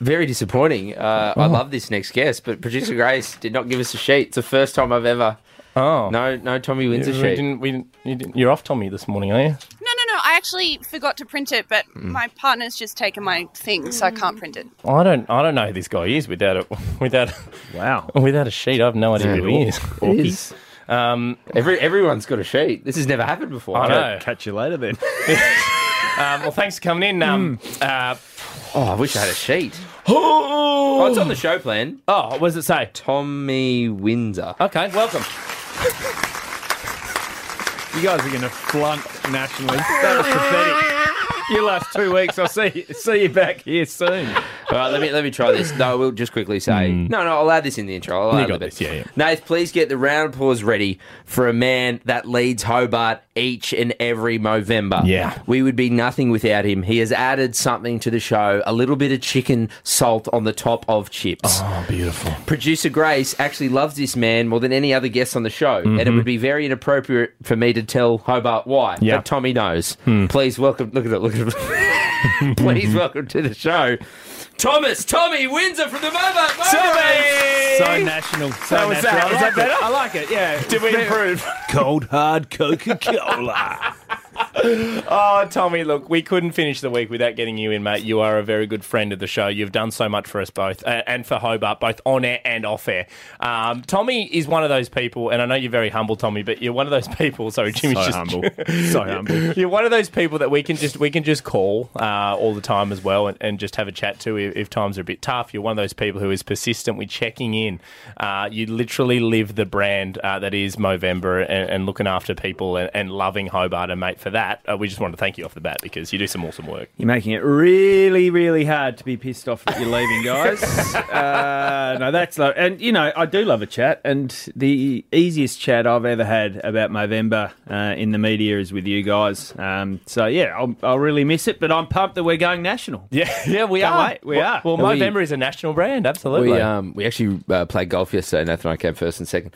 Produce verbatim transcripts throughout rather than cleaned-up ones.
Very disappointing. Uh, oh. I love this next guest, but producer Grace did not give us a sheet. It's the first time I've ever... Oh. No, no Tommy Windsor we sheet. Didn't, we didn't, you didn't, you're off Tommy this morning, are you? No, no, no. I actually forgot to print it, but mm. my partner's just taken my thing, so I can't print it. I don't I don't know who this guy is without a, without, wow. without a sheet. I have no idea yeah, who he is. It is. Um, Every, everyone's got a sheet. This has never happened before. I know. Catch you later then. um, well, thanks for coming in. Um, mm. uh, oh, I wish I had a sheet. Oh, it's on the show plan. Oh, what does it say? Tommy Windsor. Okay, welcome. You guys are going to flunk nationally. That was pathetic. Your last two weeks. I'll see see you back here soon. All right, let me let me try this. No, we'll just quickly say mm. no, no. I'll add this in the intro. I'll you add got a bit. this, yeah, yeah. Nath, please get the round of applause ready for a man that leads Hobart each and every Movember. Yeah, we would be nothing without him. He has added something to the show. A little bit of chicken salt on the top of chips. Oh, beautiful. Producer Grace actually loves this man more than any other guest on the show, mm-hmm. and it would be very inappropriate for me to tell Hobart why. Yeah, but Tommy knows. Hmm. Please welcome. Look at it. Look at it. Please welcome to the show, Thomas Tommy Windsor from the Mobart Motorways. So national. So that was natural. that. Was I like that better? It. I like it. Yeah. Did we improve? Cold hard Coca-Cola. Oh, Tommy, look, we couldn't finish the week without getting you in, mate. You are a very good friend of the show. You've done so much for us both, uh, and for Hobart, both on air and off air. Um, Tommy is one of those people, and I know you're very humble, Tommy, but you're one of those people. Sorry, Jimmy's so just humble. So humble. You're one of those people that we can just we can just call uh, all the time as well, and, and just have a chat to if, if times are a bit tough. You're one of those people who is persistent with checking in. Uh, you literally live the brand uh, that is Movember, and, and looking after people and, and loving Hobart, and mate, for that, uh, we just want to thank you off the bat because you do some awesome work. You're making it really, really hard to be pissed off that you're leaving, guys. uh, no, that's lo- and you know I do love a chat, and the easiest chat I've ever had about Movember uh, in the media is with you guys. Um, so yeah, I'll, I'll really miss it, but I'm pumped that we're going national. Yeah, yeah, we Can't are. Wait. We well, are. Well, we, Movember is a national brand, absolutely. We um we actually uh, played golf yesterday. Nathan and I came first and second.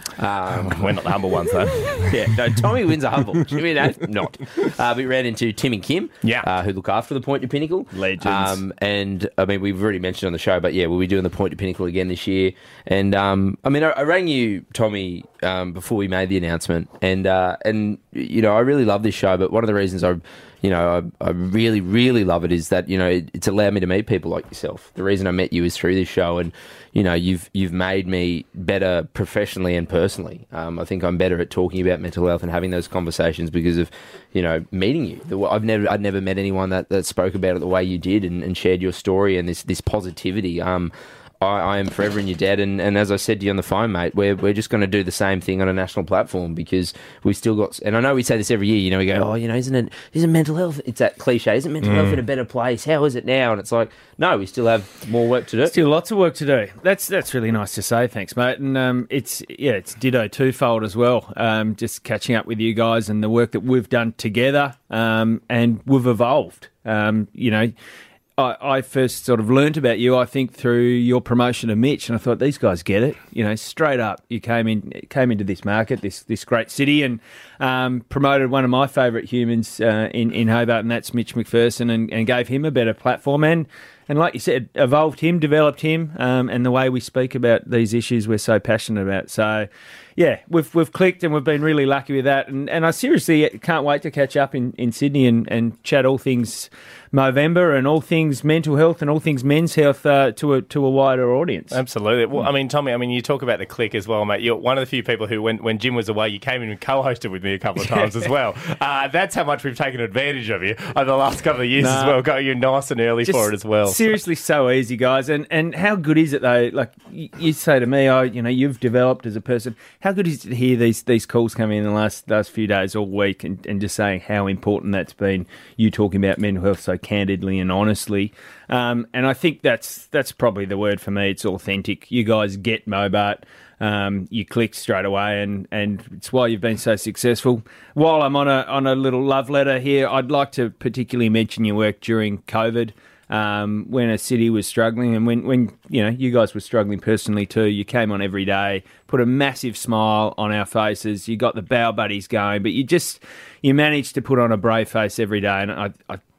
Um, We're not the humble ones, though. Yeah, no, Tommy Windsor humble. Jimmy Nath, not. Uh, we ran into Tim and Kim, yeah, uh, who look after the Point to Pinnacle. Legends. Um, and, I mean, we've already mentioned on the show, but, yeah, we'll be doing the Point to Pinnacle again this year. And, um, I mean, I, I rang you, Tommy, um, before we made the announcement. And, uh, and you know, I really love this show, but one of the reasons I... You know, I, I really, really love it is that, you know, it, it's allowed me to meet people like yourself. The reason I met you is through this show, and, you know, you've you've made me better professionally and personally. Um, I think I'm better at talking about mental health and having those conversations because of, you know, meeting you. The, I've never I'd never met anyone that, that spoke about it the way you did and, and shared your story and this, this positivity. Um, I, I am forever in your debt, and, and as I said to you on the phone, mate, we're we're just going to do the same thing on a national platform because we've still got. And I know we say this every year. You know, we go, oh, you know, isn't it? Isn't mental health? It's that cliche. Isn't mental mm. health in a better place? How is it now? And it's like, no, we still have more work to do. Still lots of work to do. That's that's really nice to say. Thanks, mate. And um, it's yeah, it's ditto twofold as well. Um, just catching up with you guys and the work that we've done together, um, and we've evolved. Um, you know. I, I first sort of learnt about you, I think, through your promotion of Mitch, and I thought these guys get it. You know, straight up, you came in, came into this market, this this great city, and um, promoted one of my favourite humans uh, in in Hobart, and that's Mitch McPherson, and, and gave him a better platform, and and like you said, evolved him, developed him, um, and the way we speak about these issues we're so passionate about. So, yeah, we've we've clicked, and we've been really lucky with that, and and I seriously can't wait to catch up in, in Sydney and, and chat all things Movember and all things mental health and all things men's health uh, to a to a wider audience. Absolutely. Well, I mean, Tommy, I mean, you talk about the click as well, mate. You're one of the few people who, when, when Jim was away, you came in and co-hosted with me a couple of times as well. Uh, that's how much we've taken advantage of you over the last couple of years nah, as well. Got you nice and early for it as well. Seriously, so easy, guys. And and how good is it though? Like you, you say to me, oh, you know, you've developed as a person. How good is it to hear these these calls coming in the last last few days all week, and, and just saying how important that's been. You talking about mental health so candidly and honestly, um, and I think that's that's probably the word for me. It's authentic. You guys get Mobart. Um, you click straight away, and, and it's why you've been so successful. While I'm on a on a little love letter here, I'd like to particularly mention your work during COVID, um, when a city was struggling, and when, when you know you guys were struggling personally too. You came on every day, put a massive smile on our faces. You got the bow buddies going, but you just you managed to put on a brave face every day, and I. I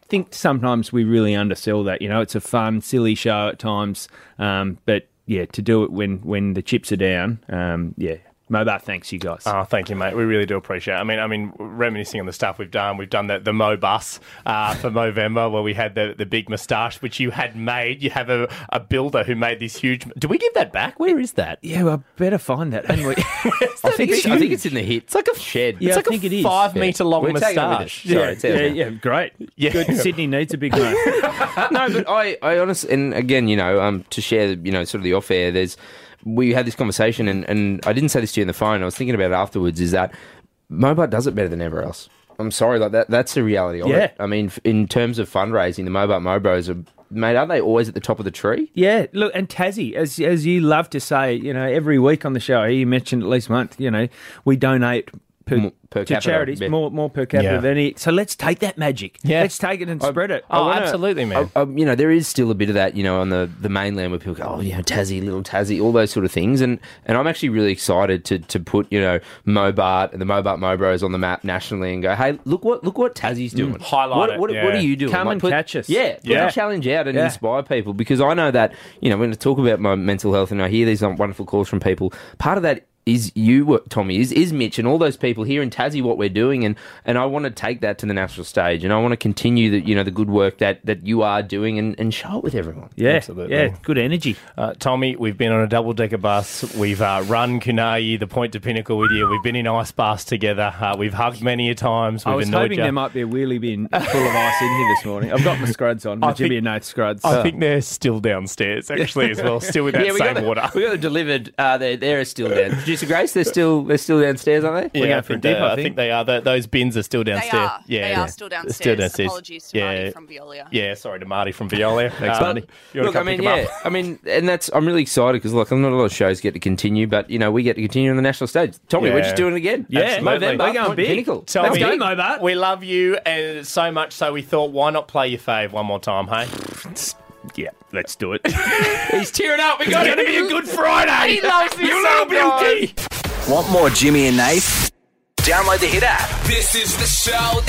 think sometimes we really undersell that. You know, it's a fun, silly show at times, um, but yeah, to do it when when the chips are down, um, yeah. Mobart, thanks you guys. Oh, thank you, mate. We really do appreciate it. I mean, I mean, reminiscing on the stuff we've done, we've done the, the Mo bus uh, for Movember where we had the, the big moustache, which you had made. You have a, a builder who made this huge... Do we give that back? Where is that? Yeah, well, I better find that, hadn't we? I, think it's, I think it's in the hit. It's like a shed. Yeah, it's like I think a it is. five Yeah. metre long We're taking it with moustache. us. Sorry, yeah, it's ours yeah, now. yeah, great. Yeah. Good. Sydney needs a big one. No, but I, I honestly, and again, you know, um, to share, you know, sort of the off air, there's, we had this conversation, and, and I didn't say this to you on the phone. I was thinking about it afterwards. Is that Mobart does it better than ever else? I'm sorry, like that. That's the reality of Yeah. it. I mean, f- in terms of fundraising, the Mobart Mobros are, mate, aren't they always at the top of the tree? Yeah, look, and Tassie, as as you love to say, you know, every week on the show, you mentioned at least once, you know, we donate per, M- per to capita, charities, yeah. more more per capita Yeah. than any. So let's take that magic. Yeah. Let's take it and spread it. Oh, I wanna- absolutely, man. I, I, you know, there is still a bit of that, you know, on the, the mainland where people go, oh, you know, Tassie, little Tassie, all those sort of things. And and I'm actually really excited to to put, you know, Mobart and the Mobart Mobros on the map nationally and go, hey, look what look what Tassie's doing. Highlight what, it, What, yeah. what are you doing? Come and put, catch us. Yeah, put Yeah. the challenge out and Yeah. inspire people, because I know that, you know, when I talk about my mental health and I hear these wonderful calls from people, part of that is you, Tommy, is, is Mitch and all those people here in Tassie, what we're doing, and, and I want to take that to the national stage, and I want to continue the, you know, the good work that, that you are doing and, and show it with everyone. Yeah, Absolutely. yeah, good energy. Uh, Tommy, we've been on a double-decker bus. We've uh, run Kunayi, the Point to Pinnacle with you. We've been in ice baths together. Uh, we've hugged many a times. We've I was annoyed hoping you. there might be a wheelie bin full of ice in here this morning. I've got my scruds on, my I think- Jimmy and Nath scruds. I think they're still downstairs, actually, as well. Still with that yeah, we same got the, water. We got them delivered. Uh, they're, they're still down. Producer Grace, they're still they're still downstairs, aren't they? Yeah, going I for a think, dip, they, I I think. think they are. Th those bins are still They downstairs. are. Yeah, they yeah. are still downstairs. Still downstairs. Apologies to Yeah. Marty from Veolia. Yeah, sorry to Marty from Veolia. Thanks, Um, Marty. you wanna Look, I come mean, pick 'em yeah, up? I mean, and that's I'm really excited because look, not a lot of shows get to continue, but you know, we get to continue on the national stage. Tommy, we're Yeah. just doing it again. Yeah, Absolutely. November, we're going Point big. Pinnacle. Tommy, Let's go, Mobart. We love you, and so much so we thought, why not play your fave one more time, hey? Yeah, let's do it. He's tearing up. We got It's going to be a good Friday. He loves this You song, little beauty. Want more Jimmy and Nath? Download the Hit app. This is the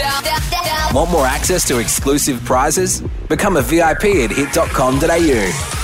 showdown. Want more access to exclusive prizes? Become a V I P at hit dot com dot a u.